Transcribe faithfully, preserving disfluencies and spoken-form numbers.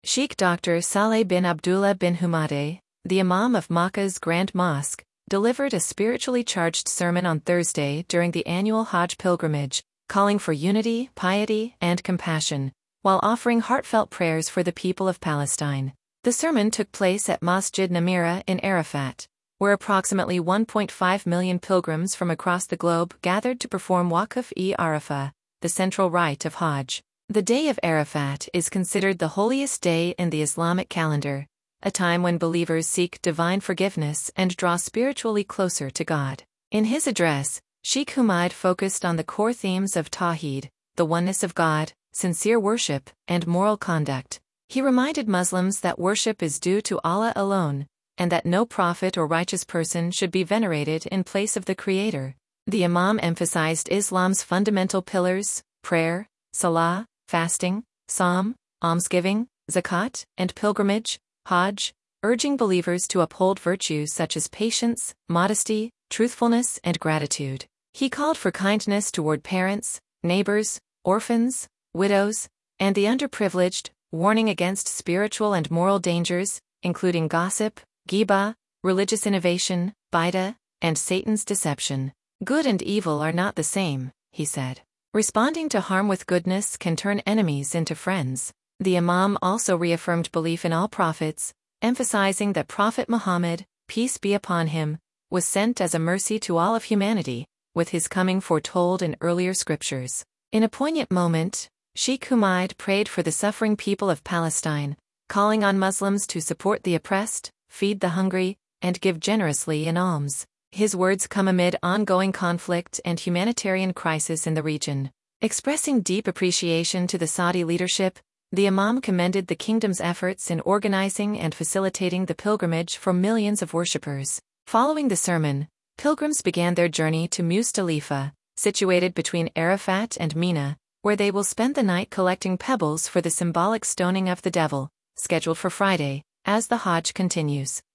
Sheikh Doctor Saleh bin Abdullah bin Humadeh, the Imam of Makkah's Grand Mosque, delivered a spiritually charged sermon on Thursday during the annual Hajj pilgrimage, calling for unity, piety, and compassion, while offering heartfelt prayers for the people of Palestine. The sermon took place at Masjid Namira in Arafat, where approximately one point five million pilgrims from across the globe gathered to perform Waqf-e-Arafah, the central rite of Hajj. The Day of Arafat is considered the holiest day in the Islamic calendar, a time when believers seek divine forgiveness and draw spiritually closer to God. In his address, Sheikh Humaid focused on the core themes of Tawheed, the oneness of God, sincere worship, and moral conduct. He reminded Muslims that worship is due to Allah alone, and that no prophet or righteous person should be venerated in place of the Creator. The Imam emphasized Islam's fundamental pillars: prayer, salah, fasting, psalm, almsgiving, zakat, and pilgrimage, Hajj, urging believers to uphold virtues such as patience, modesty, truthfulness, and gratitude. He called for kindness toward parents, neighbors, orphans, widows, and the underprivileged, warning against spiritual and moral dangers, including gossip, ghibah, religious innovation, bid'ah, and Satan's deception. Good and evil are not the same, he said. Responding to harm with goodness can turn enemies into friends. The Imam also reaffirmed belief in all prophets, emphasizing that Prophet Muhammad, peace be upon him, was sent as a mercy to all of humanity, with his coming foretold in earlier scriptures. In a poignant moment, Sheikh Humaid prayed for the suffering people of Palestine, calling on Muslims to support the oppressed, feed the hungry, and give generously in alms. His words come amid ongoing conflict and humanitarian crisis in the region. Expressing deep appreciation to the Saudi leadership, the Imam commended the kingdom's efforts in organizing and facilitating the pilgrimage for millions of worshippers. Following the sermon, pilgrims began their journey to Muzdalifa, situated between Arafat and Mina, where they will spend the night collecting pebbles for the symbolic stoning of the devil, scheduled for Friday, as the Hajj continues.